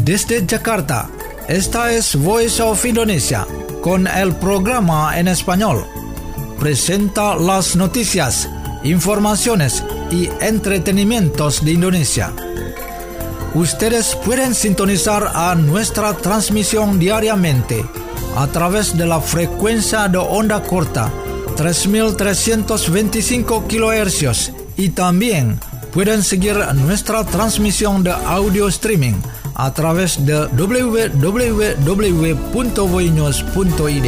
Desde Jakarta, esta es Voice of Indonesia, con el programa en español. Presenta las noticias, informaciones y entretenimientos de Indonesia. Ustedes pueden sintonizar a nuestra transmisión diariamente a través de la frecuencia de onda corta 3.325 kHz y también pueden seguir nuestra transmisión de audio streaming a través de www.voinews.id.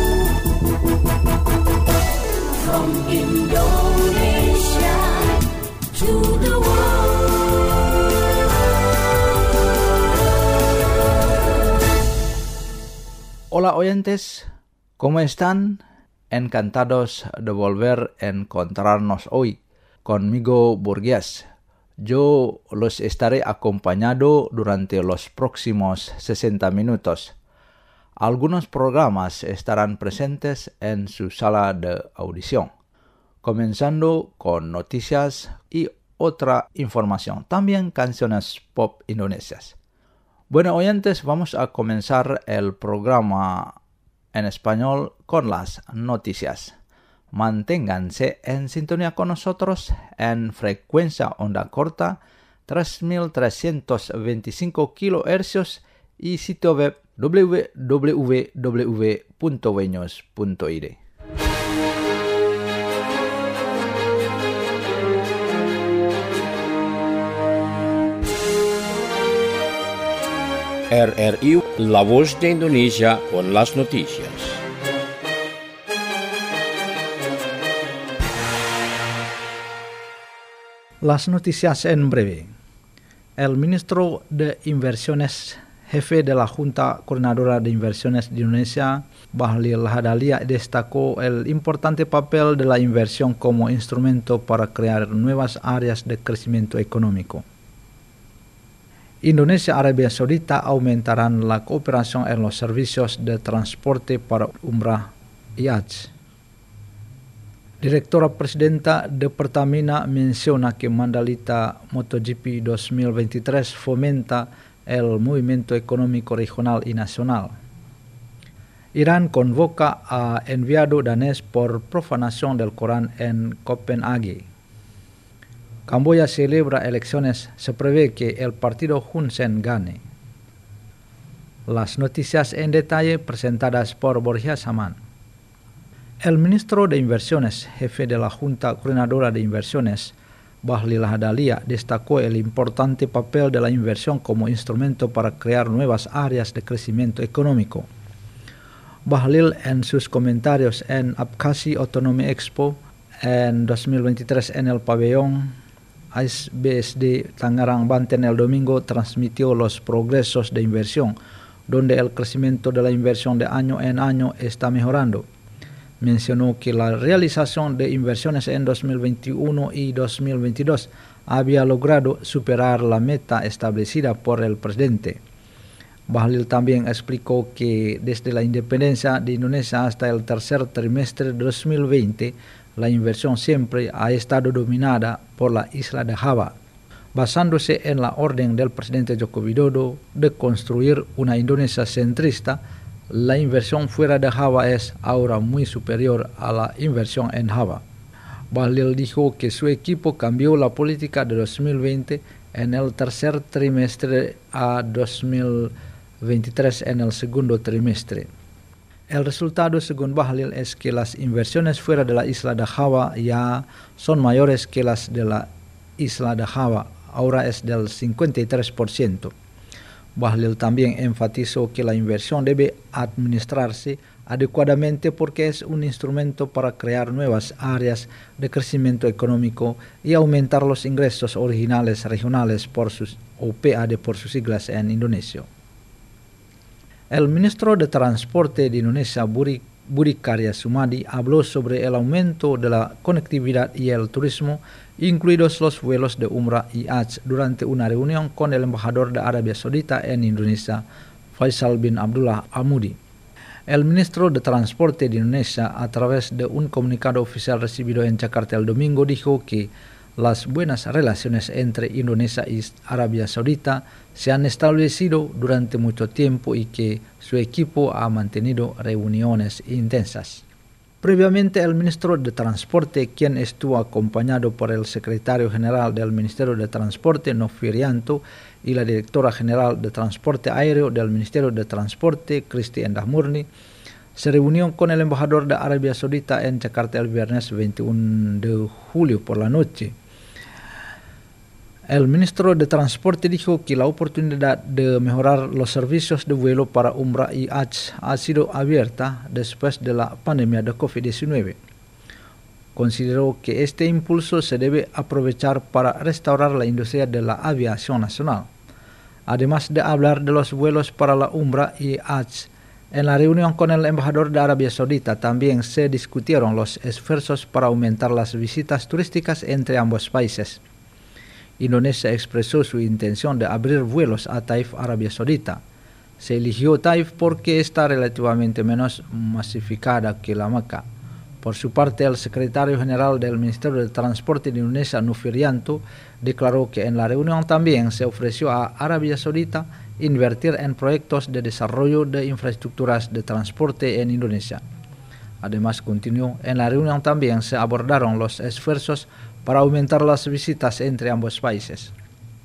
From Indonesia to the world. Hola oyentes, ¿cómo están? Encantados de volver a encontrarnos hoy. Conmigo Burgués. Yo los estaré acompañando durante los próximos 60 minutos. Algunos programas estarán presentes en su sala de audición, comenzando con noticias y otra información, también canciones pop indonesias. Bueno, oyentes, vamos a comenzar el programa en español con las noticias. Manténganse en sintonía con nosotros en frecuencia onda corta 3.325 kHz y sitio web www.voinews.id. RRI, La Voz de Indonesia con las noticias. Las noticias en breve. El ministro de Inversiones, jefe de la Junta Coordinadora de Inversiones de Indonesia, Bahlil Lahadalia, destacó el importante papel de la inversión como instrumento para crear nuevas áreas de crecimiento económico. Indonesia y Arabia Saudita aumentarán la cooperación en los servicios de transporte para Umrah y Hajj. Directora Presidenta de Pertamina menciona que Mandalika MotoGP 2023 fomenta el movimiento económico regional y nacional. Irán convoca a enviado danés por profanación del Corán en Copenhague. Camboya celebra elecciones, se prevé que el partido Hun Sen gane. Las noticias en detalle presentadas por Borja Saman. El ministro de Inversiones, jefe de la Junta Coordinadora de Inversiones, Bahlil Lahadalia, destacó el importante papel de la inversión como instrumento para crear nuevas áreas de crecimiento económico. Bahlil, en sus comentarios en Abkhasi Autonomy Expo en 2023 en el pabellón AISBSD Tangerang, Banten el domingo, transmitió los progresos de inversión, donde el crecimiento de la inversión de año en año está mejorando. Mencionó que la realización de inversiones en 2021 y 2022 había logrado superar la meta establecida por el presidente. Bahlil también explicó que desde la independencia de Indonesia hasta el tercer trimestre de 2020, la inversión siempre ha estado dominada por la isla de Java, basándose en la orden del presidente Joko Widodo de construir una Indonesia centrista. La inversión fuera de Java es ahora muy superior a la inversión en Java. Bahlil dijo que su equipo cambió la política de 2020 en el tercer trimestre a 2023 en el segundo trimestre. El resultado, según Bahlil, es que las inversiones fuera de la isla de Java ya son mayores que las de la isla de Java, ahora es del 53%. Bahlil también enfatizó que la inversión debe administrarse adecuadamente porque es un instrumento para crear nuevas áreas de crecimiento económico y aumentar los ingresos originales regionales o PAD por sus siglas en indonesio. El ministro de Transporte de Indonesia, Budi Karya Sumadi, habló sobre el aumento de la conectividad y el turismo, incluidos los vuelos de Umrah y Hajj, durante una reunión con el embajador de Arabia Saudita en Indonesia, Faisal bin Abdullah Al-Mudi. El ministro de Transporte de Indonesia, a través de un comunicado oficial recibido en Jakarta el domingo, dijo que las buenas relaciones entre Indonesia y Arabia Saudita se han establecido durante mucho tiempo y que su equipo ha mantenido reuniones intensas. Previamente, el ministro de Transporte, quien estuvo acompañado por el secretario general del Ministerio de Transporte, Nofirianto, y la directora general de Transporte Aéreo del Ministerio de Transporte, Kristi Endah Murni, se reunió con el embajador de Arabia Saudita en Jakarta el viernes 21 de julio por la noche. El ministro de Transporte dijo que la oportunidad de mejorar los servicios de vuelo para Umrah y Hajj ha sido abierta después de la pandemia de COVID-19. Consideró que este impulso se debe aprovechar para restaurar la industria de la aviación nacional. Además de hablar de los vuelos para la Umrah y Hajj, en la reunión con el embajador de Arabia Saudita también se discutieron los esfuerzos para aumentar las visitas turísticas entre ambos países. Indonesia expresó su intención de abrir vuelos a Taif, Arabia Saudita. Se eligió Taif porque está relativamente menos masificada que la Meca. Por su parte, el secretario general del Ministerio de Transporte de Indonesia, Nofirianto, declaró que en la reunión también se ofreció a Arabia Saudita invertir en proyectos de desarrollo de infraestructuras de transporte en Indonesia. Además, continuó, en la reunión también se abordaron los esfuerzos para aumentar las visitas entre ambos países.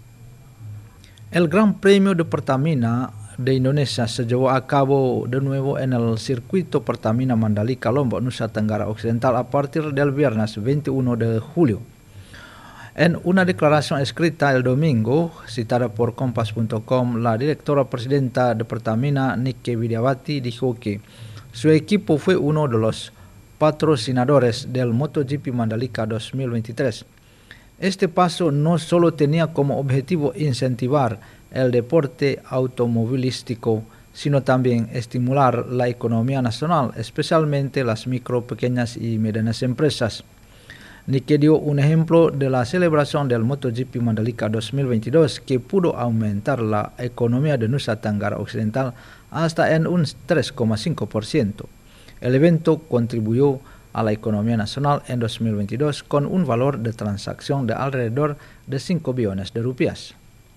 El Gran Premio de Pertamina de Indonesia se llevó a cabo de nuevo en el circuito Pertamina Mandalika, Lombok, Nusa Tenggara Occidental a partir del viernes 21 de julio. En una declaración escrita el domingo, citada por Kompas.com, la directora presidenta de Pertamina, Nike Widiawati, dijo que su equipo fue uno de los patrocinadores del MotoGP Mandalika 2023. Este paso no solo tenía como objetivo incentivar el deporte automovilístico, sino también estimular la economía nacional, especialmente las micro, pequeñas y medianas empresas. Nike dio un ejemplo de la celebración del MotoGP Mandalika 2022 que pudo aumentar la economía de Nusa Tenggara Occidental hasta en un 3,5%. El evento contribuyó a la economía nacional en 2022 con un valor de transacción de alrededor de 5 billones de rupias.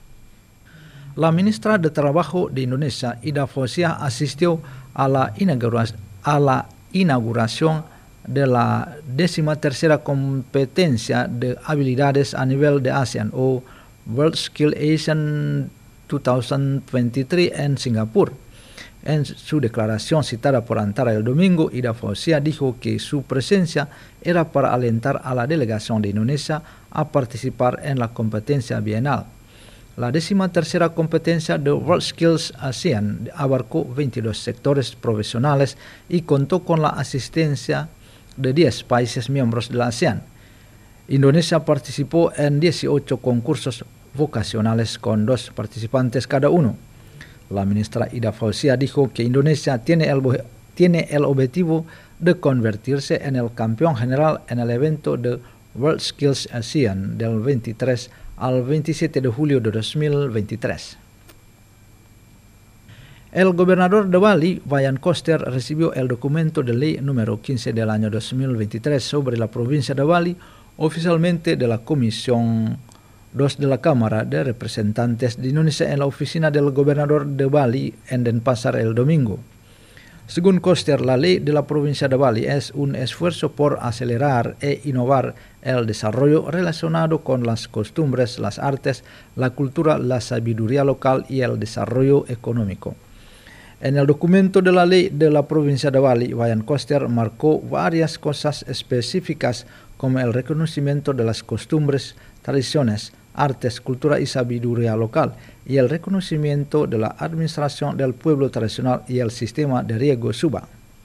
La ministra de Trabajo de Indonesia, Ida Fauzia, asistió a la inauguración de la 13ª competencia de habilidades a nivel de ASEAN o World Skill Asian 2023 en Singapur. En su declaración citada por Antara el domingo, Ida Fauzia dijo que su presencia era para alentar a la delegación de Indonesia a participar en la competencia bienal. La 13ª competencia de World Skills ASEAN abarcó 22 sectores profesionales y contó con la asistencia de 10 países miembros de la ASEAN. Indonesia participó en 18 concursos vocacionales con 2 participantes cada uno. La ministra Ida Fauzia dijo que Indonesia tiene el objetivo de convertirse en el campeón general en el evento de World Skills ASEAN del 23 al 27 de julio de 2023. El gobernador de Bali, Wayan Koster, recibió el documento de ley número 15 del año 2023 sobre la provincia de Bali oficialmente de la Comisión 2 de la Cámara de Representantes de Indonesia en la oficina del gobernador de Bali en Denpasar el domingo. Según Koster, la ley de la provincia de Bali es un esfuerzo por acelerar e innovar el desarrollo relacionado con las costumbres, las artes, la cultura, la sabiduría local y el desarrollo económico. En el documento de la ley de la provincia de Bali, Wayan Koster marcó varias cosas específicas como el reconocimiento de las costumbres, tradiciones, artes, cultura y sabiduría local, y el reconocimiento de la administración del pueblo tradicional y el sistema de riego Subang.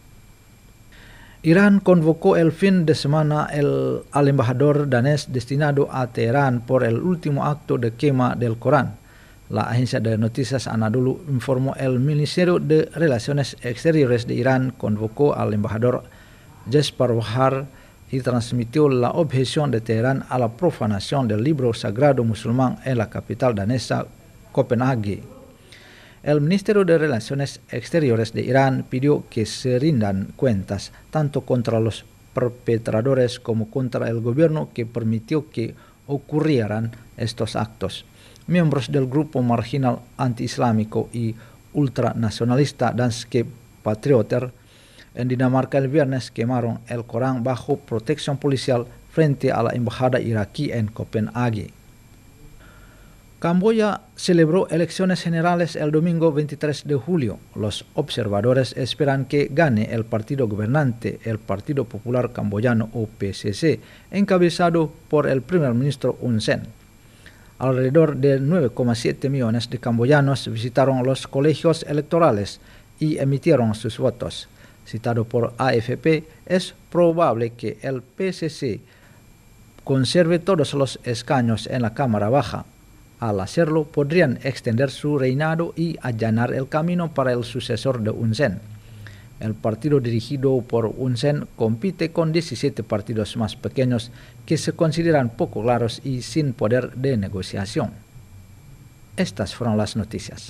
Irán convocó el fin de semana al embajador danés destinado a Teherán por el último acto de quema del Corán. La agencia de noticias Anadolu informó el Ministerio de Relaciones Exteriores de Irán convocó al embajador Jesper Bahar y transmitió la objeción de Teherán a la profanación del libro sagrado musulmán en la capital danesa, Copenhague. El Ministerio de Relaciones Exteriores de Irán pidió que se rindan cuentas tanto contra los perpetradores como contra el gobierno que permitió que ocurrieran estos actos. Miembros del grupo marginal anti-islámico y ultranacionalista Danske Patrioter en Dinamarca el viernes quemaron el Corán bajo protección policial frente a la embajada iraquí en Copenhague. Camboya celebró elecciones generales el domingo 23 de julio. Los observadores esperan que gane el partido gobernante, el Partido Popular Camboyano o PCC, encabezado por el primer ministro Hun Sen. Alrededor de 9,7 millones de camboyanos visitaron los colegios electorales y emitieron sus votos. Citado por AFP, es probable que el PCC conserve todos los escaños en la Cámara Baja. Al hacerlo, podrían extender su reinado y allanar el camino para el sucesor de Hun Sen. El partido dirigido por Hun Sen compite con 17 partidos más pequeños que se consideran poco claros y sin poder de negociación. Estas fueron las noticias.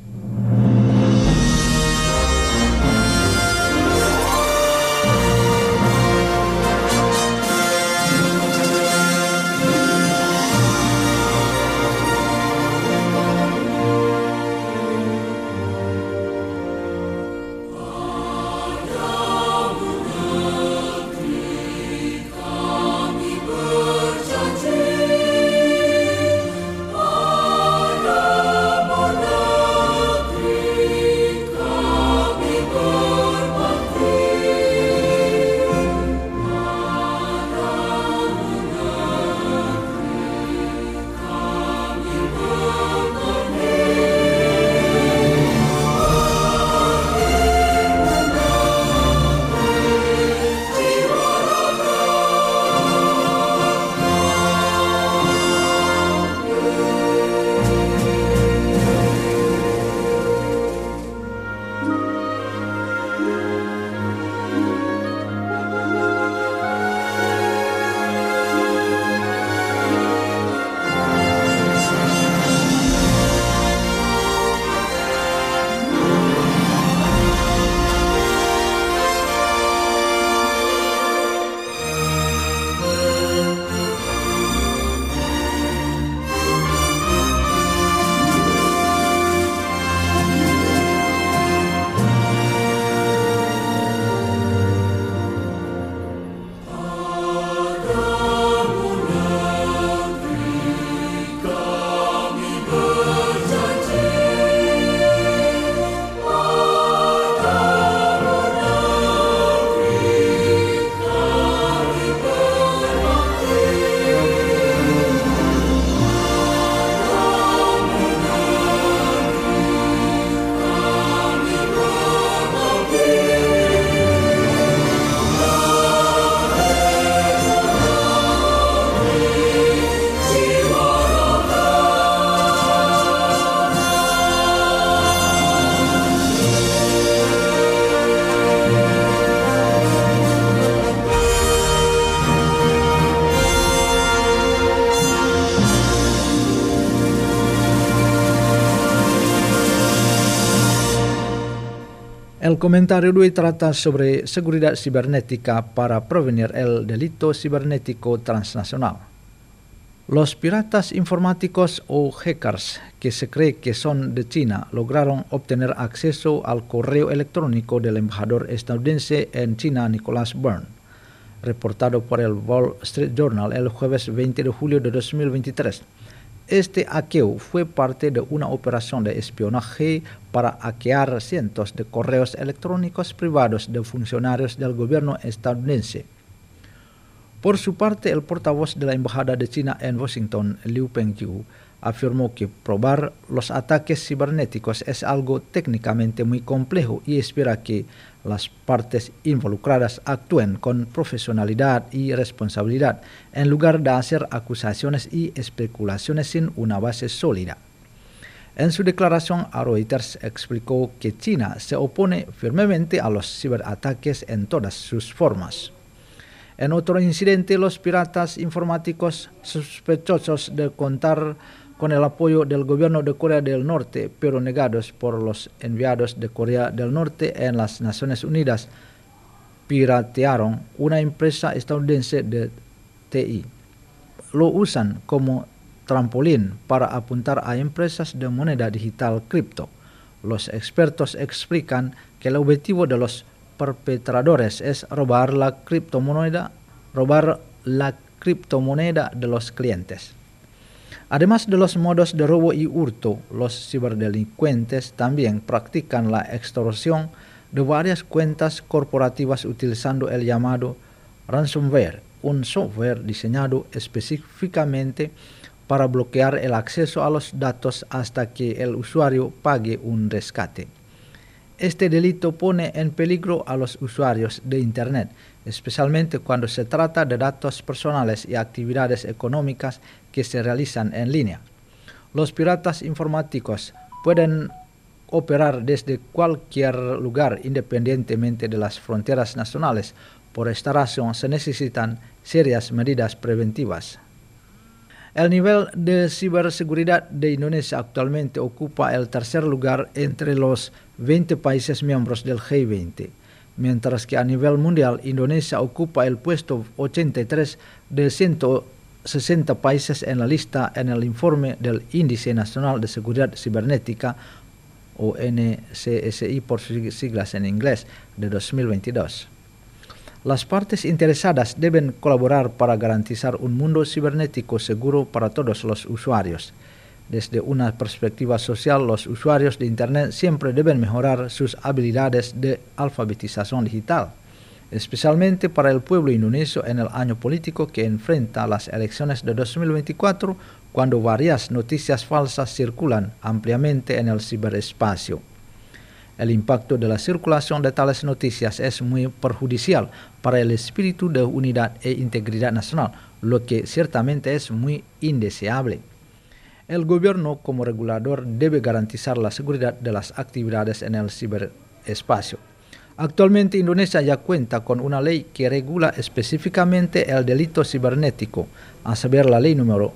El comentario de hoy trata sobre seguridad cibernética para prevenir el delito cibernético transnacional. Los piratas informáticos o hackers que se cree que son de China lograron obtener acceso al correo electrónico del embajador estadounidense en China, Nicholas Byrne, reportado por el Wall Street Journal el jueves 20 de julio de 2023. Este hackeo fue parte de una operación de espionaje para hackear cientos de correos electrónicos privados de funcionarios del gobierno estadounidense. Por su parte, el portavoz de la Embajada de China en Washington, Liu Pengyu, afirmó que probar los ataques cibernéticos es algo técnicamente muy complejo y espera que las partes involucradas actúen con profesionalidad y responsabilidad en lugar de hacer acusaciones y especulaciones sin una base sólida. En su declaración a Reuters explicó que China se opone firmemente a los ciberataques en todas sus formas. En otro incidente, los piratas informáticos sospechosos de contar con el apoyo del gobierno de Corea del Norte, pero negados por los enviados de Corea del Norte en las Naciones Unidas, piratearon una empresa estadounidense de TI. lo usan como trampolín para apuntar a empresas de moneda digital cripto. Los expertos explican que el objetivo de los perpetradores es robar la criptomoneda de los clientes. Además de los modos de robo y hurto, los ciberdelincuentes también practican la extorsión de varias cuentas corporativas utilizando el llamado ransomware, un software diseñado específicamente para bloquear el acceso a los datos hasta que el usuario pague un rescate. Este delito pone en peligro a los usuarios de Internet, especialmente cuando se trata de datos personales y actividades económicas que se realizan en línea. Los piratas informáticos pueden operar desde cualquier lugar independientemente de las fronteras nacionales. Por esta razón se necesitan serias medidas preventivas. El nivel de ciberseguridad de Indonesia actualmente ocupa el tercer lugar entre los 20 países miembros del G20, mientras que a nivel mundial Indonesia ocupa el puesto 83 de 160 países en la lista en el informe del Índice Nacional de Seguridad Cibernética, o NCSI por sus siglas en inglés, de 2022. Las partes interesadas deben colaborar para garantizar un mundo cibernético seguro para todos los usuarios. Desde una perspectiva social, los usuarios de Internet siempre deben mejorar sus habilidades de alfabetización digital, especialmente para el pueblo indonesio en el año político que enfrenta las elecciones de 2024, cuando varias noticias falsas circulan ampliamente en el ciberespacio. El impacto de la circulación de tales noticias es muy perjudicial para el espíritu de unidad e integridad nacional, lo que ciertamente es muy indeseable. El gobierno, como regulador, debe garantizar la seguridad de las actividades en el ciberespacio. Actualmente Indonesia ya cuenta con una ley que regula específicamente el delito cibernético, a saber la ley número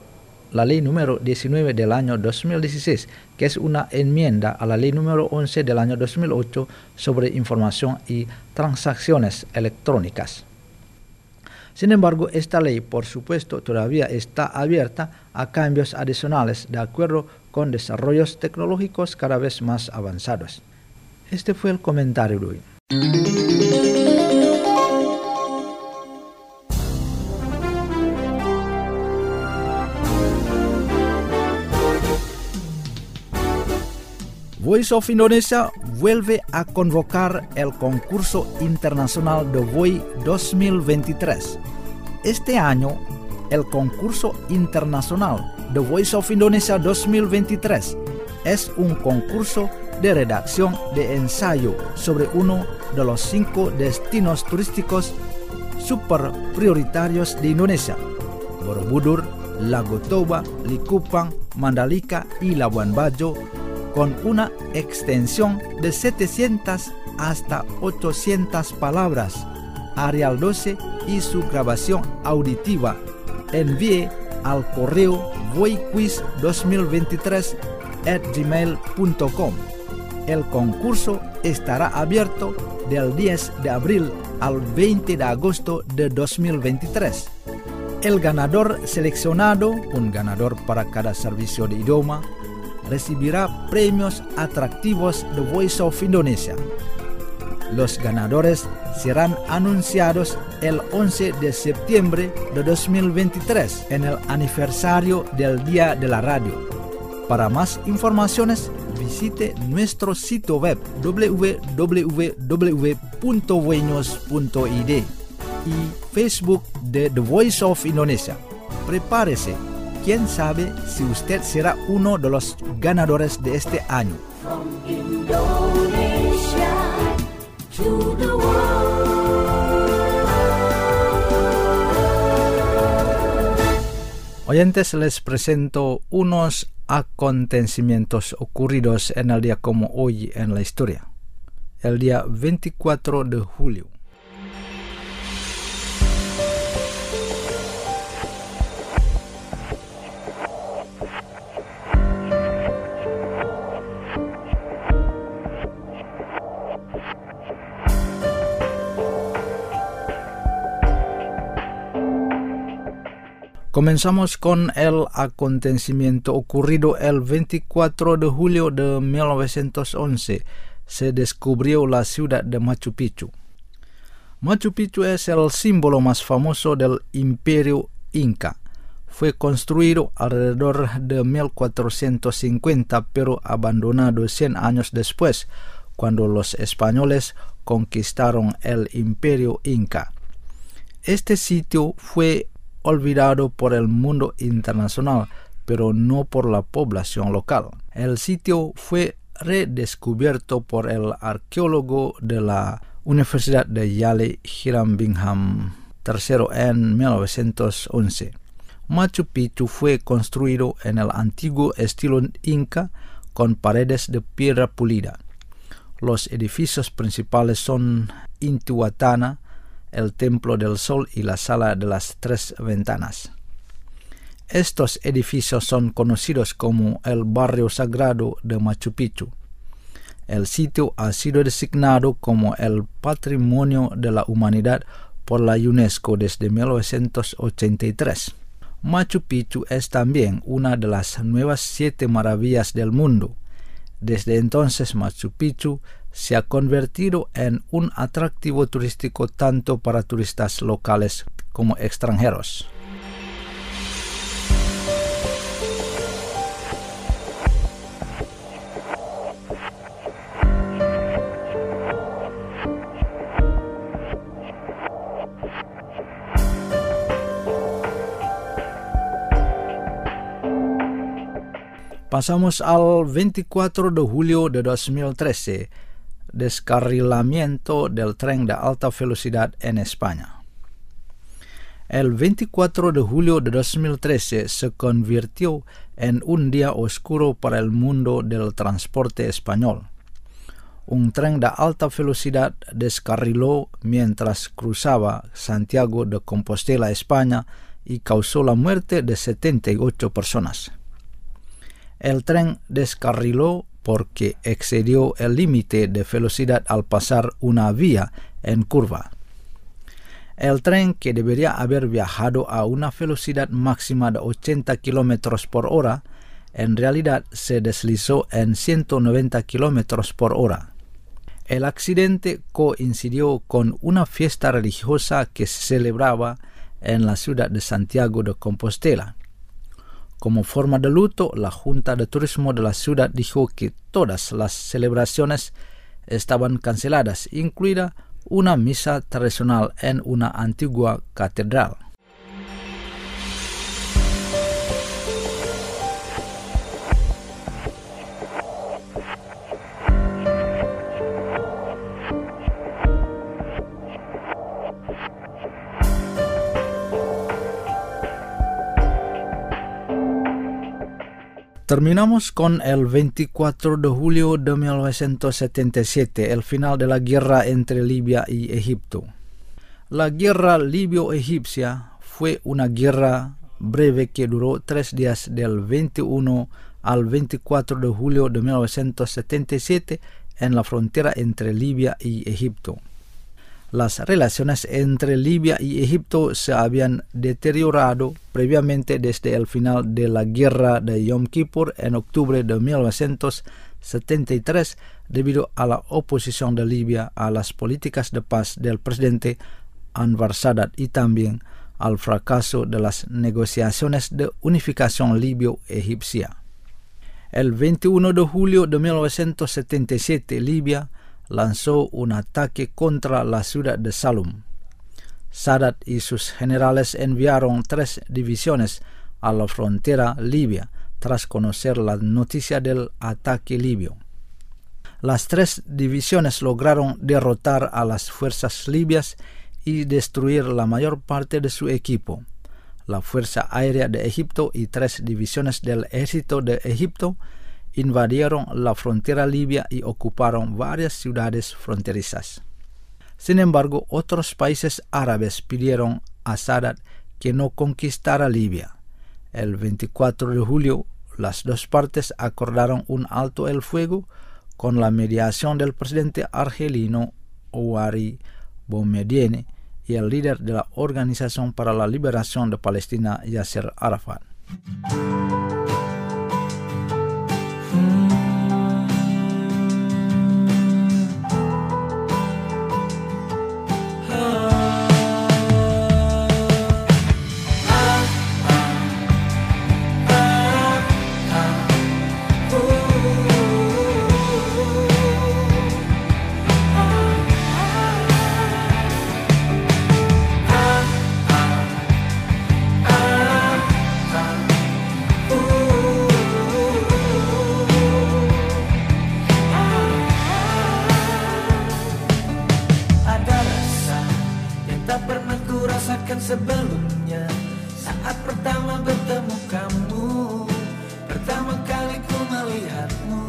19 del año 2016, que es una enmienda a la ley número 11 del año 2008 sobre información y transacciones electrónicas. Sin embargo, esta ley, por supuesto, todavía está abierta a cambios adicionales de acuerdo con desarrollos tecnológicos cada vez más avanzados. Este fue el comentario de hoy. Voice of Indonesia vuelve a convocar el concurso internacional de VOI 2023. Este año, el concurso internacional The Voice of Indonesia 2023 es un concurso de redacción de ensayo sobre uno de los 5 destinos turísticos super prioritarios de Indonesia: Borobudur, Lago Toba, Likupang, Mandalika y Labuan Bajo, con una extensión de 700 hasta 800 palabras. Arial 12 y su grabación auditiva. Envíe al correo voiquiz2023@gmail.com. El concurso estará abierto del 10 de abril al 20 de agosto de 2023. El ganador seleccionado, un ganador para cada servicio de idioma, recibirá premios atractivos de Voice of Indonesia. Los ganadores serán anunciados el 11 de septiembre de 2023 en el aniversario del Día de la Radio. Para más informaciones, visite nuestro sitio web www.voinos.id y Facebook de The Voice of Indonesia. Prepárese. ¿Quién sabe si usted será uno de los ganadores de este año? From Indonesia to the world. Oyentes, les presento unos acontecimientos ocurridos en el día como hoy en la historia. El día 24 de julio. Comenzamos con el acontecimiento ocurrido el 24 de julio de 1911. Se descubrió la ciudad de Machu Picchu. Machu Picchu es el símbolo más famoso del Imperio Inca. Fue construido alrededor de 1450, pero abandonado 100 años después, cuando los españoles conquistaron el Imperio Inca. Este sitio fue olvidado por el mundo internacional, pero no por la población local. El sitio fue redescubierto por el arqueólogo de la Universidad de Yale, Hiram Bingham III, en 1911. Machu Picchu fue construido en el antiguo estilo inca con paredes de piedra pulida. Los edificios principales son Intihuatana, el Templo del Sol y la Sala de las Tres Ventanas. Estos edificios son conocidos como el Barrio Sagrado de Machu Picchu. El sitio ha sido designado como el Patrimonio de la Humanidad por la UNESCO desde 1983. Machu Picchu es también una de las nuevas 7 maravillas del mundo. Desde entonces, Machu Picchu se ha convertido en un atractivo turístico tanto para turistas locales como extranjeros. Pasamos al 24 de julio de 2013, descarrilamiento del tren de alta velocidad en España. El 24 de julio de 2013 se convirtió en un día oscuro para el mundo del transporte español. Un tren de alta velocidad descarriló mientras cruzaba Santiago de Compostela, España, y causó la muerte de 78 personas. El tren descarriló porque excedió el límite de velocidad al pasar una vía en curva. El tren, que debería haber viajado a una velocidad máxima de 80 km por hora, en realidad se deslizó en 190 km por hora. El accidente coincidió con una fiesta religiosa que se celebraba en la ciudad de Santiago de Compostela. Como forma de luto, la Junta de Turismo de la ciudad dijo que todas las celebraciones estaban canceladas, incluida una misa tradicional en una antigua catedral. Terminamos con el 24 de julio de 1977, el final de la guerra entre Libia y Egipto. La guerra libio-egipcia fue una guerra breve que duró 3 días, del 21 al 24 de julio de 1977, en la frontera entre Libia y Egipto. Las relaciones entre Libia y Egipto se habían deteriorado previamente desde el final de la guerra de Yom Kippur en octubre de 1973 debido a la oposición de Libia a las políticas de paz del presidente Anwar Sadat y también al fracaso de las negociaciones de unificación libio-egipcia. El 21 de julio de 1977, Libia lanzó un ataque contra la ciudad de Salum. Sadat y sus generales enviaron 3 divisiones a la frontera libia tras conocer la noticia del ataque libio. Las 3 divisiones lograron derrotar a las fuerzas libias y destruir la mayor parte de su equipo. La Fuerza Aérea de Egipto y 3 divisiones del Ejército de Egipto invadieron la frontera libia y ocuparon varias ciudades fronterizas. Sin embargo, otros países árabes pidieron a Sadat que no conquistara Libia. El 24 de julio, las 2 partes acordaron un alto el fuego con la mediación del presidente argelino Houari Boumediene y el líder de la Organización para la Liberación de Palestina, Yasser Arafat. Sebelumnya saat pertama bertemu kamu, pertama kali ku melihatmu,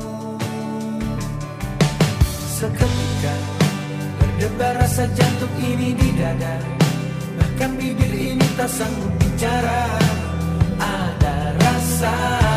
seketika berdebar rasa jantung ini di dada, bahkan bibir ini tak sanggup bicara. Ada rasa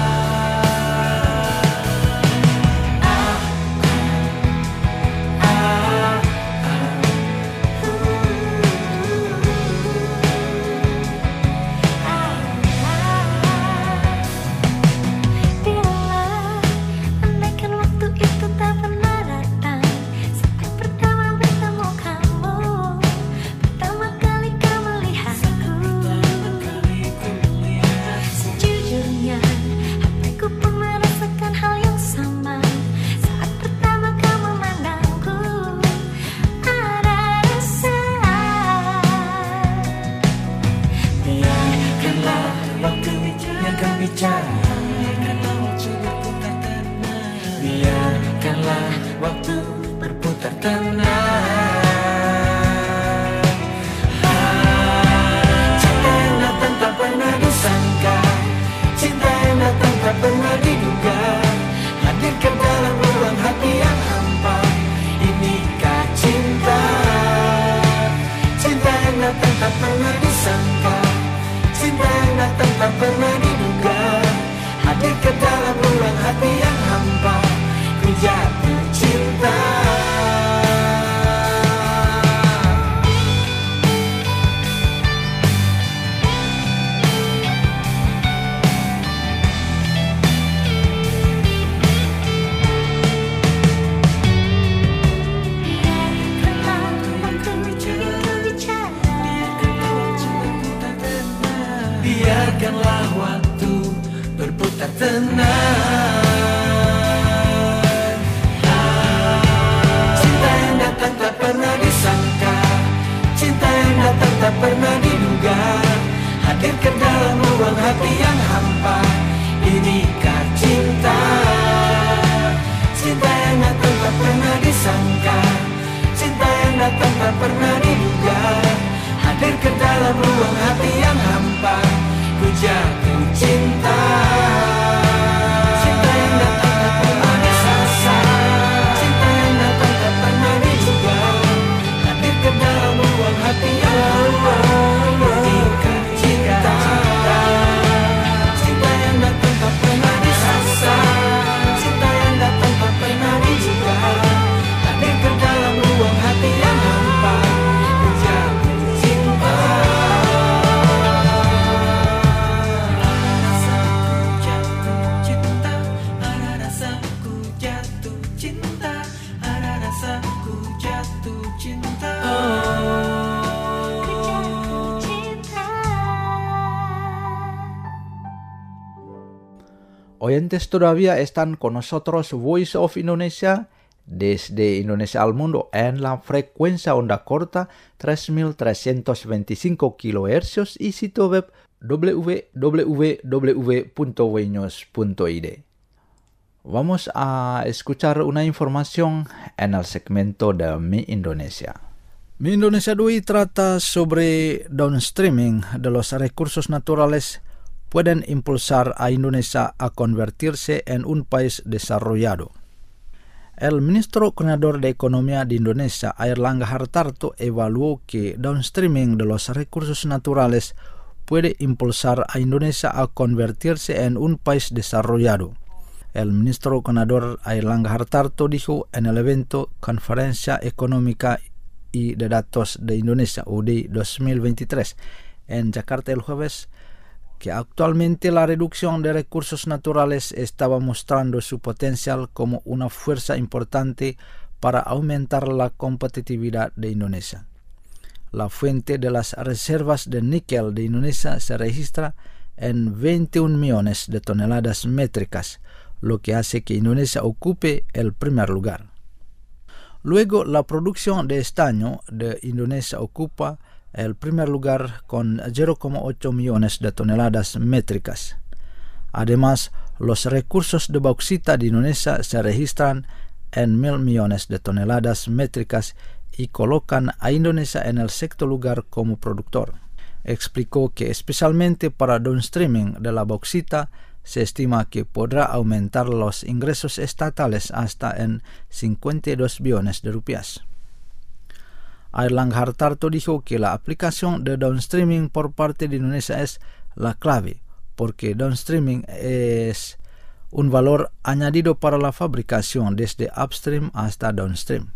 biarkanlah waktu berputar tenang. Cinta yang datang tak pernah disangka, cinta yang datang tak pernah diduga, hadir ke dalam ruang hati yang hampa. Inikah cinta? Cinta yang datang tak pernah disangka, cinta yang datang tak pernah diduga, hadir ke dalam ruang hati yang hampa. Ku jatuh cinta. Biarkanlah waktu berputar tenang. Cinta yang datang tak pernah disangka, cinta yang datang tak pernah diduga, hadir ke dalam ruang hati yang hampa. Inikah cinta? Cinta yang datang tak pernah disangka, cinta yang datang tak pernah diduga, hadir ke dalam ruang hati yang hampa. Ku jatuh cinta. Cinta yang datang tak pernah disangka, cinta yang datang tak pernah diduga, hadir ke dalam ruang hati yang hampa. Inikah cinta? Cinta yang datang tak pernah disangka, cinta yang datang tak pernah diduga, hadir ke dalam ruang hati yang hampa. Ku jatuh cinta. Oyentes todavía están con nosotros Voice of Indonesia desde Indonesia al Mundo en la frecuencia onda corta 3325 kHz y sitio web www.wenews.id. Vamos a escuchar una información en el segmento de Mi Indonesia. Mi Indonesia Dui trata sobre downstreaming de los recursos naturales pueden impulsar a Indonesia a convertirse en un país desarrollado. El ministro coordinador de Economía de Indonesia, Airlangga Hartarto, evaluó que downstreaming de los recursos naturales puede impulsar a Indonesia a convertirse en un país desarrollado. El ministro coordinador Airlangga Hartarto dijo en el evento Conferencia Económica y de Datos de Indonesia, UDI 2023, en Jakarta el jueves, que actualmente la reducción de recursos naturales estaba mostrando su potencial como una fuerza importante para aumentar la competitividad de Indonesia. La fuente de las reservas de níquel de Indonesia se registra en 21 millones de toneladas métricas, lo que hace que Indonesia ocupe el primer lugar. Luego, la producción de estaño de Indonesia ocupa el primer lugar con 0,8 millones de toneladas métricas. Además, los recursos de bauxita de Indonesia se registran en 1.000 millones de toneladas métricas y colocan a Indonesia en el sexto lugar como productor. Explicó que especialmente para downstreaming de la bauxita se estima que podrá aumentar los ingresos estatales hasta en 52 billones de rupias. Airlangga Hartarto dijo que la aplicación de downstreaming por parte de Indonesia es la clave, porque downstreaming es un valor añadido para la fabricación desde upstream hasta downstream.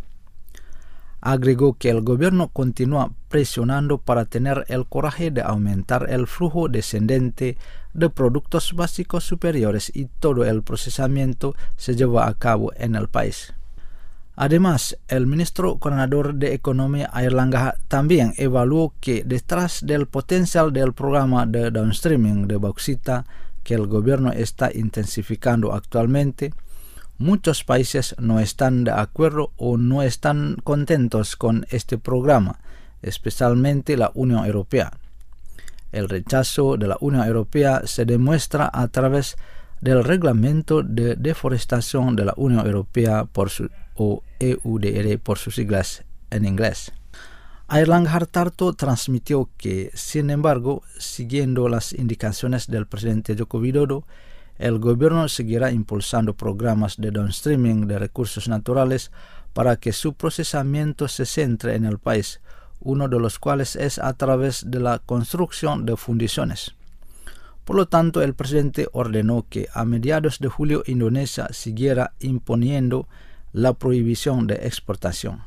Agregó que el gobierno continúa presionando para tener el coraje de aumentar el flujo descendente de productos básicos superiores y todo el procesamiento se lleva a cabo en el país. Además, el ministro coordinador de Economía Airlangga también evaluó que detrás del potencial del programa de downstreaming de bauxita que el gobierno está intensificando actualmente, muchos países no están de acuerdo o no están contentos con este programa, especialmente la Unión Europea. El rechazo de la Unión Europea se demuestra a través del Reglamento de Deforestación de la Unión Europea o EUDR por sus siglas en inglés. Airlangga Hartarto transmitió que, sin embargo, siguiendo las indicaciones del presidente Joko Widodo, el gobierno seguirá impulsando programas de downstreaming de recursos naturales para que su procesamiento se centre en el país, uno de los cuales es a través de la construcción de fundiciones. Por lo tanto, el presidente ordenó que a mediados de julio Indonesia siguiera imponiendo la prohibición de exportación.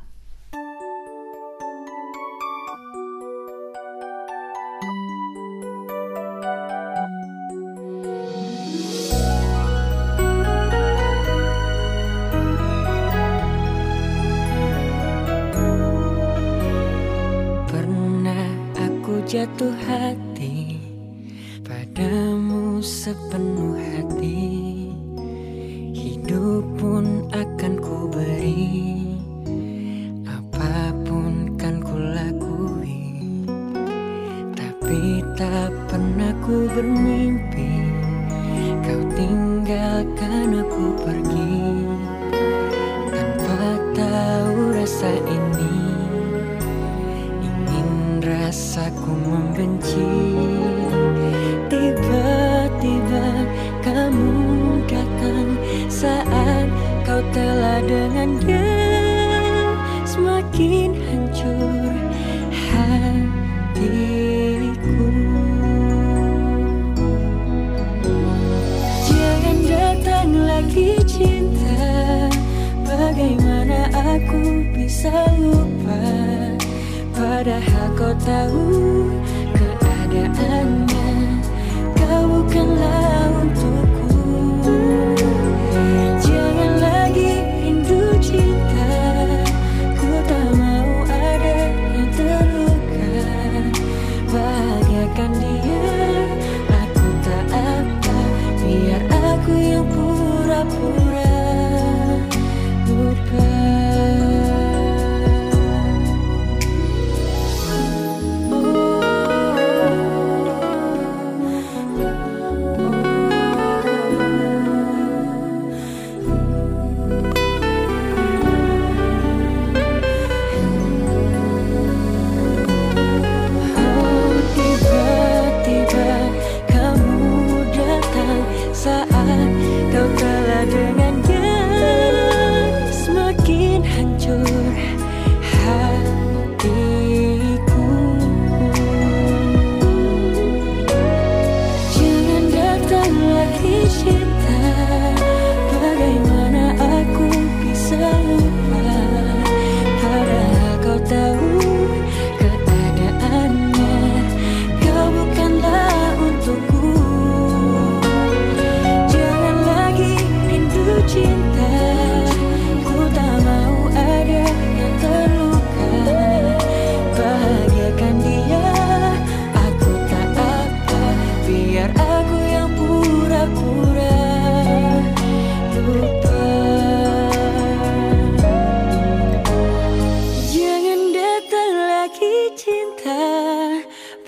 Jatuh hati padamu sepenuh hati, hidup pun akan ku beri, apapun kan ku lakui. Tapi tak pernah ku bermimpi kau tinggalkan aku pergi, tanpa tahu rasa ini. Rasaku membenci. Tiba-tiba kamu datang saat kau telah dengan dia. Semakin hancur hatiku. Jangan datang lagi cinta. Bagaimana aku bisa lupa, padahal kau tahu keadaannya, kau bukanlah untukku. Jangan lagi rindu cinta, ku tak mau ada yang terluka. Bahagiakan dia, aku tak apa, biar aku yang pura-pura lupa.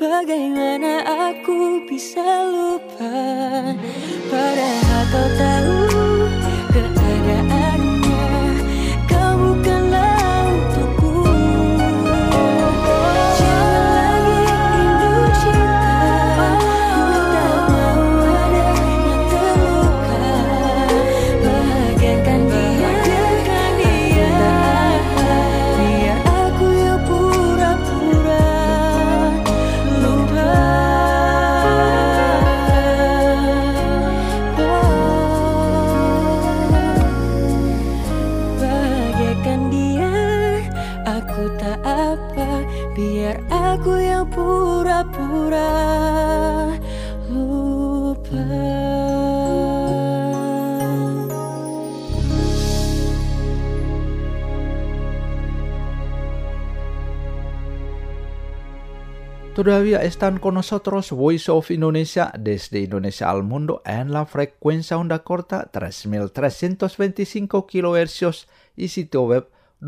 Bagaimana aku bisa lupa, padahal kau tahu keadaannya. Kau bukanlah untukku. Jangan lagi rindu cinta, ku tak mau ada yang terluka. Bahagiakan dia, biar aku yang pura-pura lupa. Bahagiakan dia, aku tak apa, biar aku yang pura-pura lupa. Todavía están con nosotros Voice of Indonesia desde Indonesia al mundo en la frecuencia onda corta 3325 kHz y sitio web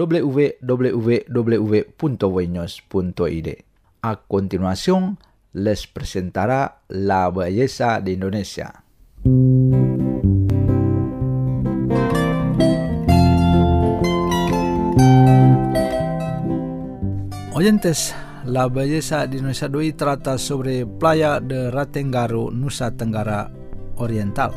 www.voinews.id. A continuación, les presentará la belleza de Indonesia. Oyentes, la belleza de Indonesia de hoy trata sobre playa de Ratenggaru, Nusa Tenggara Oriental.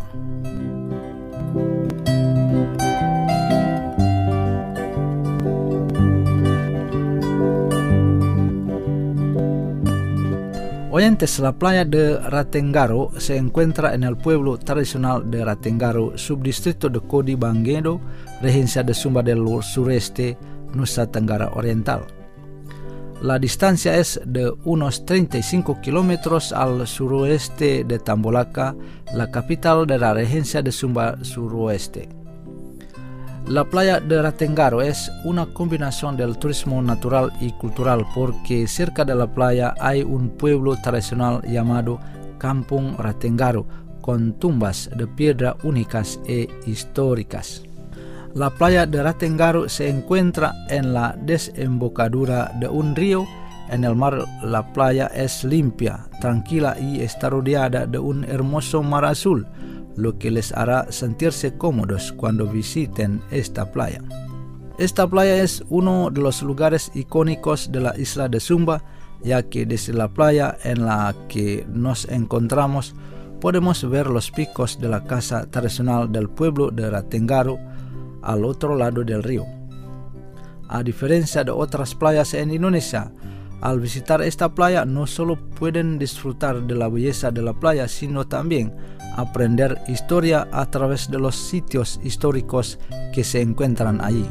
Oyentes, la playa de Ratenggaru se encuentra en el pueblo tradicional de Ratenggaru, subdistrito de Kodi Bangedo, regencia de Sumba del Sureste, Nusa Tenggara Oriental. La distancia es de unos 35 kilómetros al suroeste de Tambolaka, la capital de la regencia de Sumba Suroeste. La playa de Ratenggaru es una combinación del turismo natural y cultural porque cerca de la playa hay un pueblo tradicional llamado Kampung Ratenggaru con tumbas de piedra únicas e históricas. La playa de Ratenggaru se encuentra en la desembocadura de un río. En el mar la playa es limpia, tranquila y está rodeada de un hermoso mar azul, lo que les hará sentirse cómodos cuando visiten esta playa. Esta playa es uno de los lugares icónicos de la isla de Sumba, ya que desde la playa en la que nos encontramos podemos ver los picos de la casa tradicional del pueblo de Ratenggaru al otro lado del río. A diferencia de otras playas en Indonesia, al visitar esta playa no solo pueden disfrutar de la belleza de la playa, sino también aprender historia a través de los sitios históricos que se encuentran allí.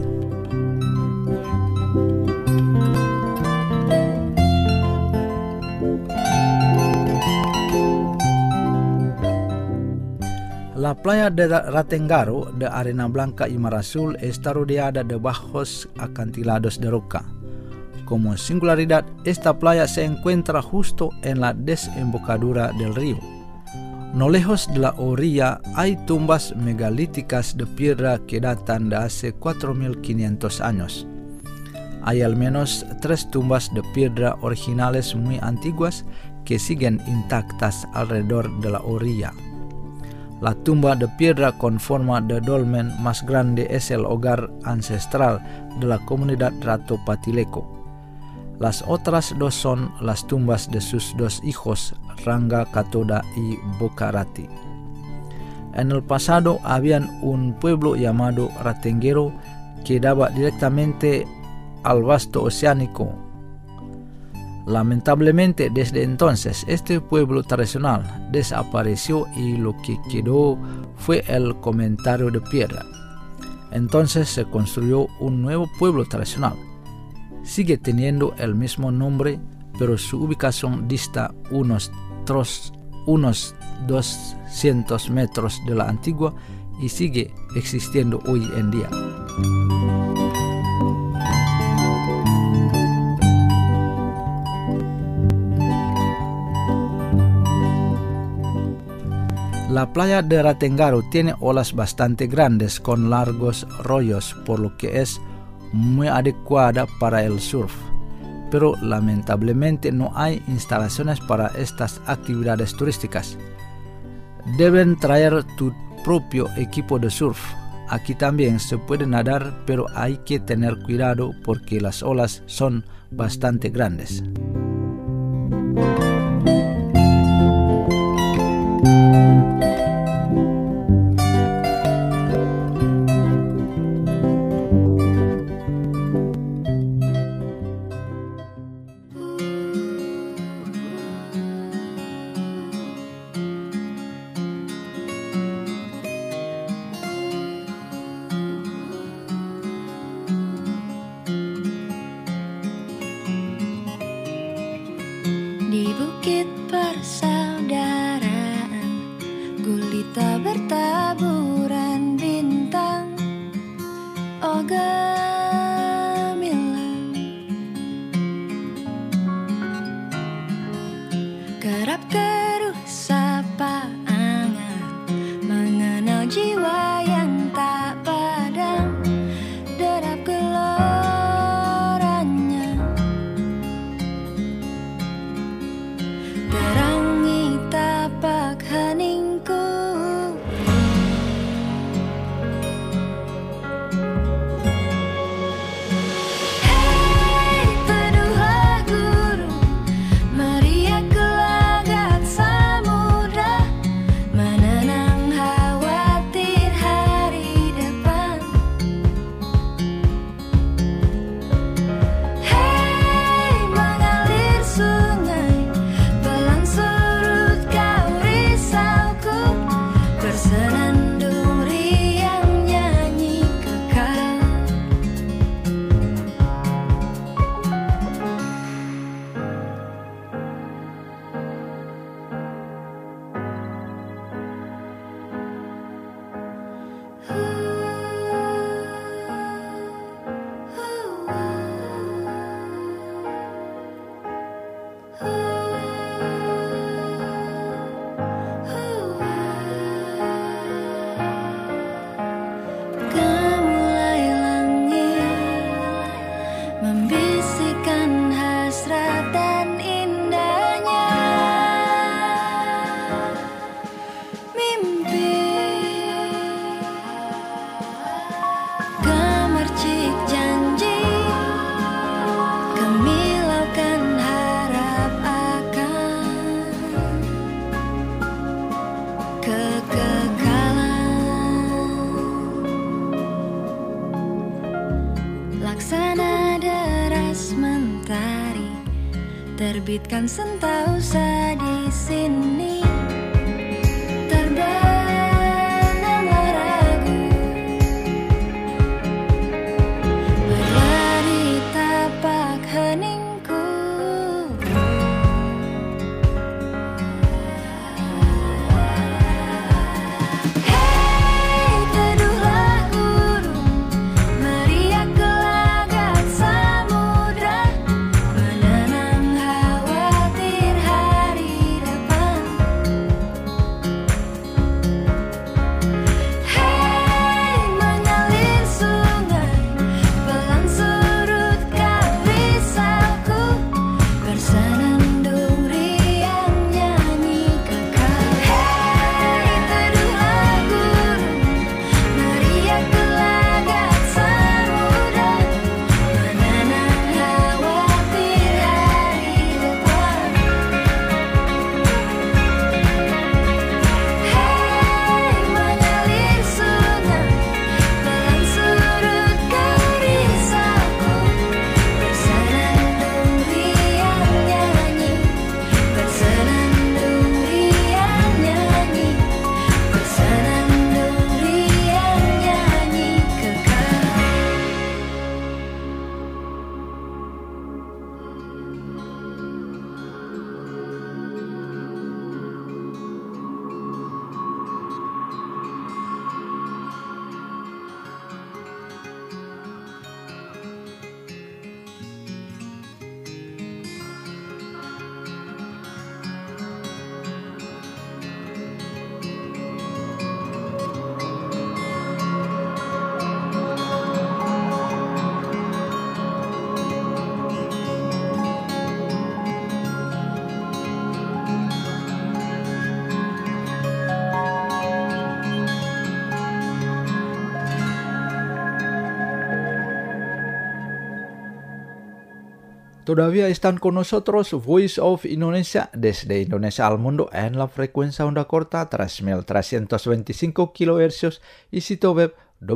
La playa de Ratenggaru de arena blanca y mar azul está rodeada de bajos acantilados de roca. Como singularidad, esta playa se encuentra justo en la desembocadura del río. No lejos de la orilla hay tumbas megalíticas de piedra que datan de hace 4.500 años. Hay al menos 3 tumbas de piedra originales muy antiguas que siguen intactas alrededor de la orilla. La tumba de piedra con forma de dolmen más grande es el hogar ancestral de la comunidad Rato Patileco. Las otras 2 son las tumbas de sus 2 hijos, Rangga Kathoda y Bokarati. En el pasado habían un pueblo llamado Ratenggero que daba directamente al vasto oceánico. Lamentablemente, desde entonces, este pueblo tradicional desapareció y lo que quedó fue el comentario de piedra. Entonces se construyó un nuevo pueblo tradicional. Sigue teniendo el mismo nombre, pero su ubicación dista unos 200 metros de la antigua y sigue existiendo hoy en día. La playa de Ratenggaru tiene olas bastante grandes con largos rollos, por lo que es muy adecuada para el surf. pero lamentablemente no hay instalaciones para estas actividades turísticas. Deben traer tu propio equipo de surf. Aquí también se puede nadar, pero hay que tener cuidado porque las olas son bastante grandes. Di bukit persaudaraan, gulita bertaburan bintang. Oh gemilang, kerap keruh sapa angan, mengenal jiwa yang tak padam, derap geloranya, terangi tapak heningku. Hei teduhlah guru, meriah gelagat samudra, menenang khawatir hari depan. Hei mengalir sungai, pelan surut kau risauku, bersenandung riang nyanyi kekal. Gemulai langit, membisikkan hasrat dan indahnya mimpi, gemercik janji, gemilaukan harap akan kekekalan. Laksana deras mentari, terbitkan sentausa di sini. Terbenamlah ragu, berlari tapak heningku. Hei teduhlah guru, meriah gelagat samudra, menenang khawatir hari depan. Todavía están con nosotros Voice of Indonesia desde Indonesia al mundo en la frecuencia onda corta 3.325 kHz y sitio web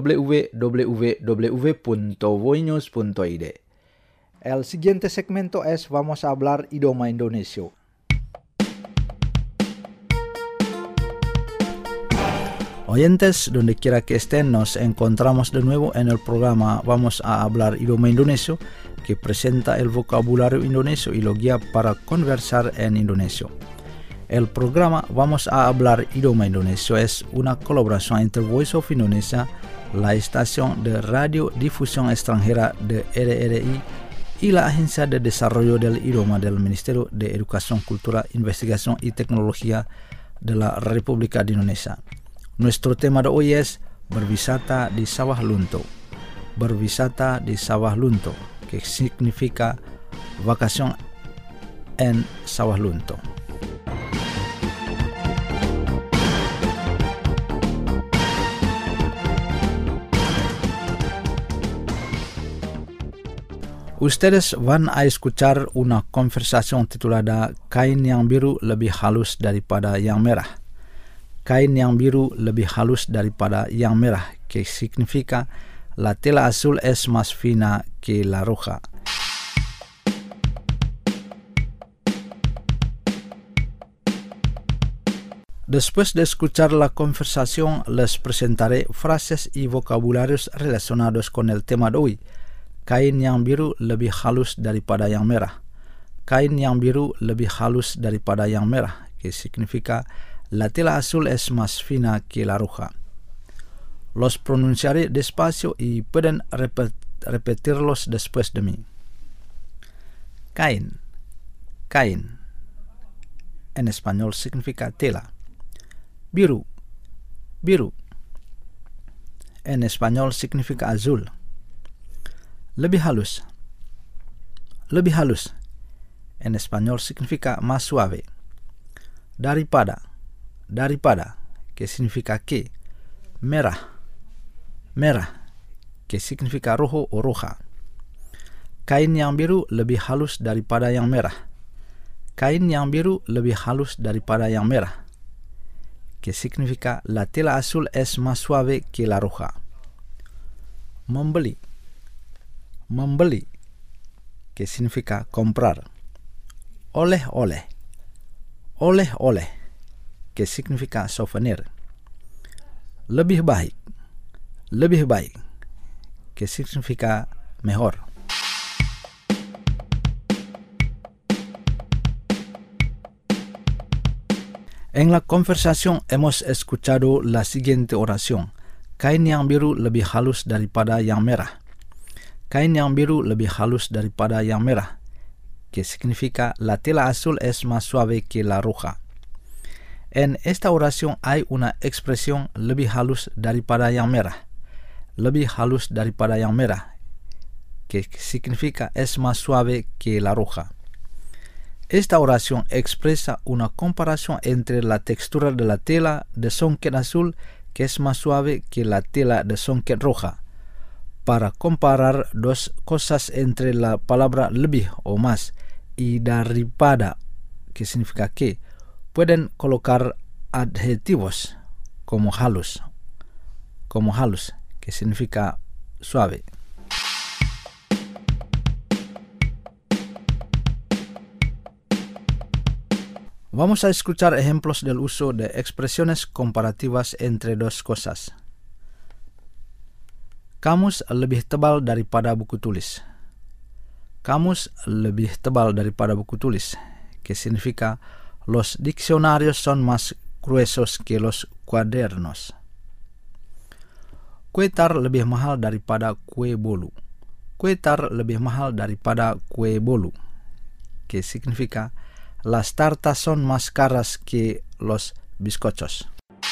www.voinews.id. El siguiente segmento es Vamos a hablar idioma Indonesia. Oyentes, donde quiera que estén, nos encontramos de nuevo en el programa Vamos a hablar idioma Indonesia, que presenta el vocabulario indonesio y lo guía para conversar en indonesio. El programa Vamos a hablar idioma Indonesia es una colaboración entre Voice of Indonesia, la estación de radiodifusión extranjera de RRI y la Agencia de Desarrollo del Idioma del Ministerio de Educación, Cultura, Investigación y Tecnología de la República de Indonesia. Nuestro tema de hoy es Berwisata di Sawah Lunto. Berwisata di Sawah Lunto, que significa vacación en Sawah Lunto. Ustedes van a escuchar una conversación titulada Kain yang biru lebih halus daripada yang merah. Kain yang biru lebih halus daripada yang merah, que significa la tela azul es más fina que la roja. Después de escuchar la conversación, les presentaré frases y vocabularios relacionados con el tema de hoy. Kain yang biru lebih halus daripada yang merah. Kain yang biru lebih halus daripada yang merah, que significa la tela azul es más fina que la roja. Los pronunciaré despacio y pueden repetirlos después de mí. Kain. Kain. En español significa tela. Biru. Biru. En español significa azul. Lebih halus. Lebih halus. En español significa más suave. Daripada. Daripada, que significa que. Merah. Merah, que significa rojo o roja. Kain yang biru lebih halus daripada yang merah. Kain yang biru lebih halus daripada yang merah, que significa la tela azul es más suave que la roja. Membeli. Membeli, que significa comprar. Oleh-oleh. Oleh-oleh, que significa souvenir. Lebih baik. Lebih baik, que significa mejor. En la conversación hemos escuchado la siguiente oración. Kain yang biru lebih halus daripada yang merah. Kain yang biru lebih halus daripada yang merah, que significa la tela azul es más suave que la roja. En esta oración hay una expresión lebih halus daripada yang merah. Lebih halus daripada yang merah, que significa es más suave que la roja. Esta oración expresa una comparación entre la textura de la tela de songket azul, que es más suave que la tela de songket roja. Para comparar dos cosas entre la palabra lebih o más y daripada, que significa que, pueden colocar adjetivos como halus, que significa suave. Vamos a escuchar ejemplos del uso de expresiones comparativas entre dos cosas. Kamus lebih tebal daripada buku tulis. Kamus lebih tebal daripada buku tulis, que significa los diccionarios son más gruesos que los cuadernos. Kue tar lebih mahal daripada kue bolu. Kue tar lebih mahal daripada kue bolu, que significa las tartas son más caras que los bizcochos.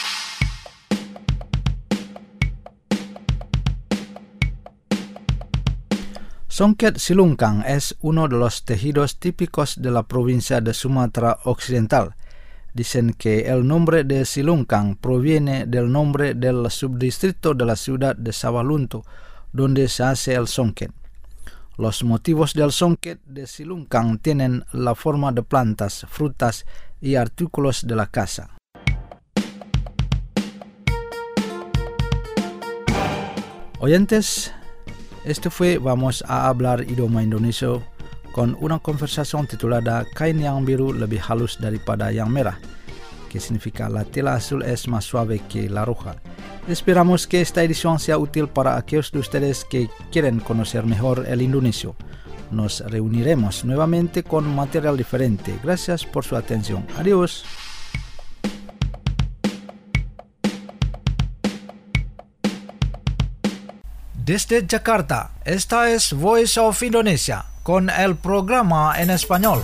Songket Silungkang es uno de los tejidos típicos de la provincia de Sumatra Occidental. Dicen que el nombre de Silungkang proviene del nombre del subdistrito de la ciudad de Sawah Lunto, donde se hace el songket. Los motivos del sonket de Silungkang tienen la forma de plantas, frutas y artículos de la casa. Oyentes, vamos a hablar idioma Indonesia con una conversación titulada Kain yang biru lebih halus daripada yang merah, que significa la tela azul es más suave que la roja. Esperamos que esta edición sea útil para aquellos de ustedes que quieren conocer mejor el indonesio. Nos reuniremos nuevamente con material diferente. Gracias por su atención. Adiós. Desde Jakarta, esta es Voice of Indonesia con el programa en español.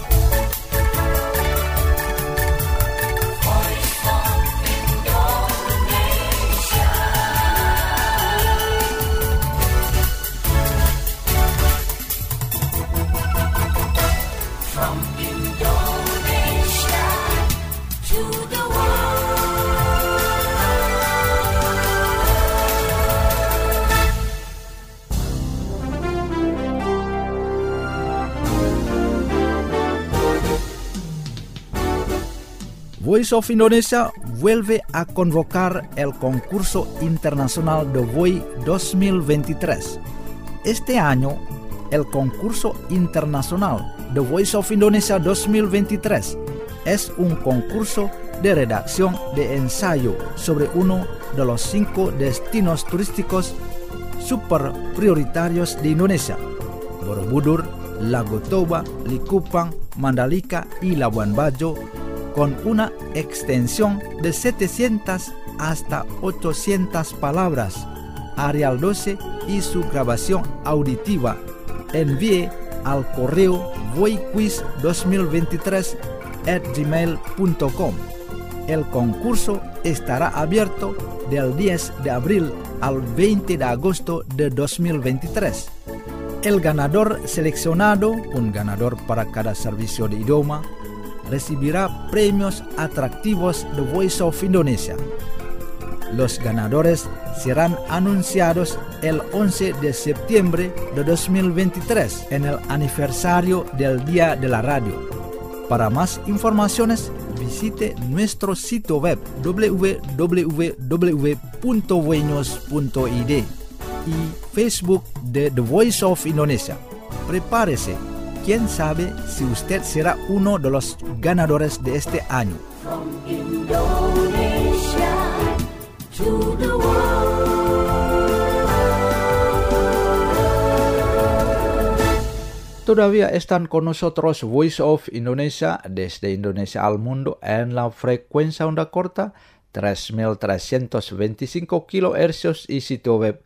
Voice of Indonesia vuelve a convocar el concurso internacional de VOI 2023. Este año, el concurso internacional de Voice of Indonesia 2023 es un concurso de redacción de ensayo sobre uno de los 5 destinos turísticos super prioritarios de Indonesia: Borobudur, Lago Toba, Likupang, Mandalika y Labuan Bajo, con una extensión de 700 hasta 800 palabras. Arial 12 y su grabación auditiva. Envíe al correo voiquiz2023@gmail.com. El concurso estará abierto del 10 de abril al 20 de agosto de 2023. El ganador seleccionado, un ganador para cada servicio de idioma, recibirá premios atractivos de Voice of Indonesia. Los ganadores serán anunciados el 11 de septiembre de 2023 en el aniversario del Día de la Radio. Para más informaciones, visite nuestro sitio web www.voinews.id y Facebook de The Voice of Indonesia. Prepárese. ¿Quién sabe si usted será uno de los ganadores de este año? From Indonesia to the world. Todavía están con nosotros Voice of Indonesia desde Indonesia al mundo en la frecuencia onda corta 3325 kHz y sitio web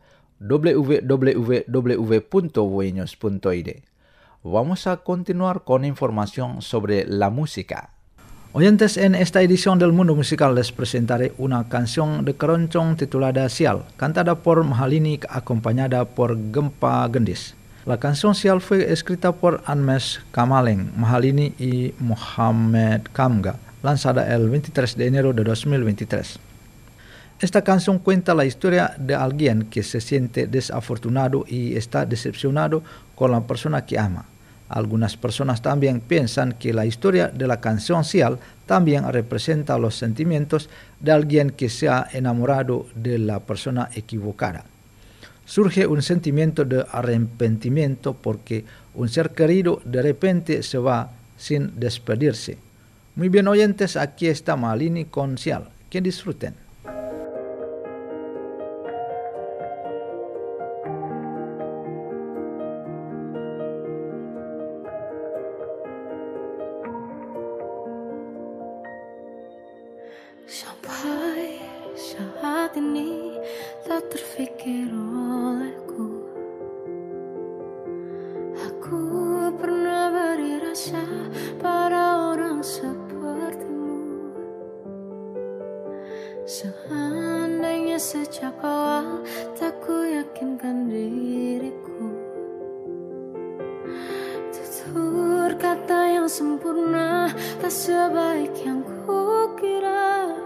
www.voinews.id. Vamos a continuar con información sobre la música. Oyentes, en esta edición del Mundo Musical les presentaré una canción de keroncong titulada Sial, cantada por Mahalini acompañada por Gempa Gendis. La canción Sial fue escrita por Anmes Kamaleng, Mahalini y Mohamed Kamga, lanzada el 23 de enero de 2023. Esta canción cuenta la historia de alguien que se siente desafortunado y está decepcionado con la persona que ama. Algunas personas también piensan que la historia de la canción Sial también representa los sentimientos de alguien que se ha enamorado de la persona equivocada. Surge un sentimiento de arrepentimiento porque un ser querido de repente se va sin despedirse. Muy bien, oyentes, aquí está Malini con Sial. Que disfruten. Sampai saat ini tak terfikir olehku, aku pernah beri rasa pada orang sepertimu. Seandainya sejak awal tak ku yakinkan diriku, tutur kata yang sempurna tak sebaik yang ku kira.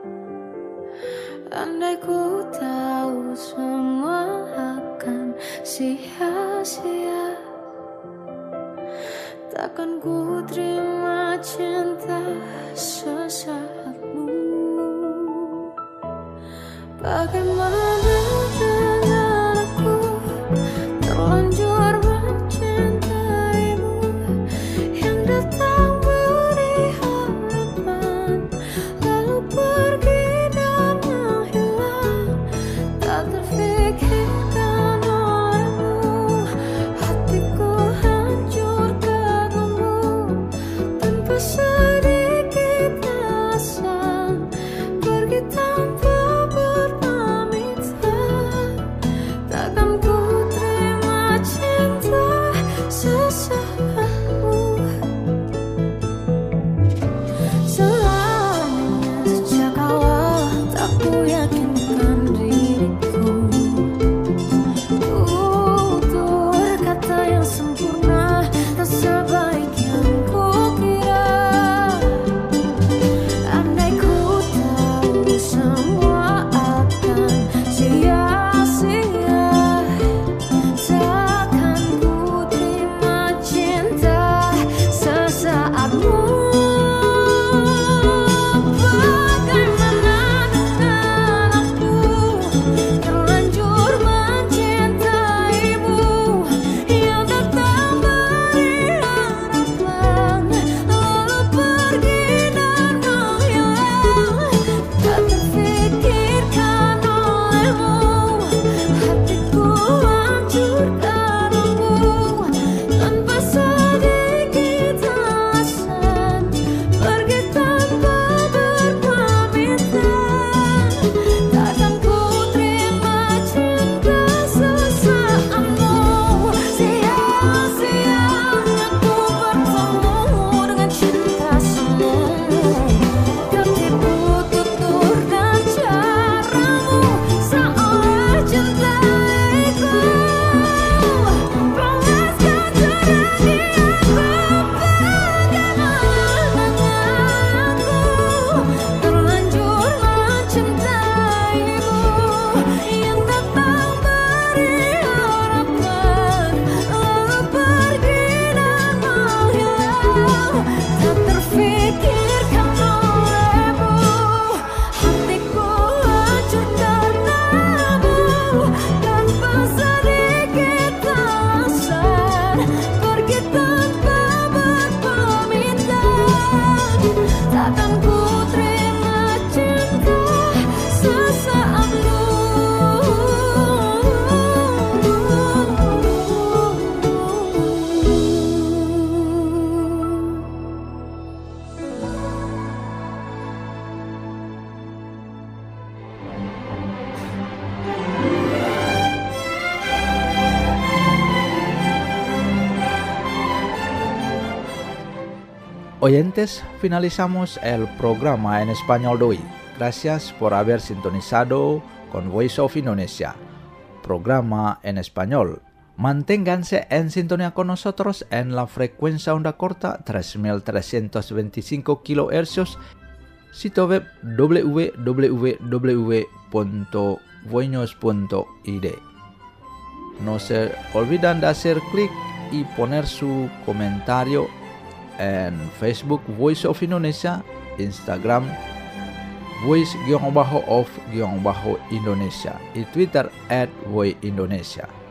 Andai ku tahu semua akan sia-sia. takkan ku terima cinta sesaatmu. Bagaimana dengan aku terlanjur mencintaimu, yang datang beri harapan lalu pergi dan menghilang, tak terfikirkan olehmu. Hatiku hancur karenamu tanpa sedikit alasan, pergi tanpa berpamitan. Takkan ku terima cinta sesaatmu. Selamanya sejak awal tak ku yakinkan diriku, tutur kata yang sempurna tak sebaik yang ku kira. Andai ku tahu semua akan sia-sia, takkan ku terima cinta sesaatmu. Bagaimana dengan aku terlanjur mencintaimu, yang datang beri harapan lalu pergi dan menghilang, tak terfikirkan olehmu. Hatiku hancur karenamu tanpa sedikit alasan, pergi tanpa berpamitan. Takkan ku terima cinta sesaatmu. Sia-sianya ku bertemu dengan cinta semu, tertipu tutur dan caramu seolah cintaiku. Panaskan terang aku, bagaimana aku terlanjur mencintaimu, yang datang beri harapan lalu pergi dan menghilang, tak terfikirkan olehmu. Hatiku hancur karenamu tanpa sedikit alasan, pergi tanpa berpamitan. Takkan ku terima cinta sesaatmu. Oyentes, finalizamos el programa en español de hoy. Gracias por haber sintonizado con Voice of Indonesia, programa en español. Manténganse en sintonía con nosotros en la frecuencia onda corta 3325 kHz, sitio web www.voinos.id. No se olviden de hacer clic y poner su comentario en Facebook Voice of Indonesia, Instagram Voice_of_Indonesia y Twitter @voiceindonesia.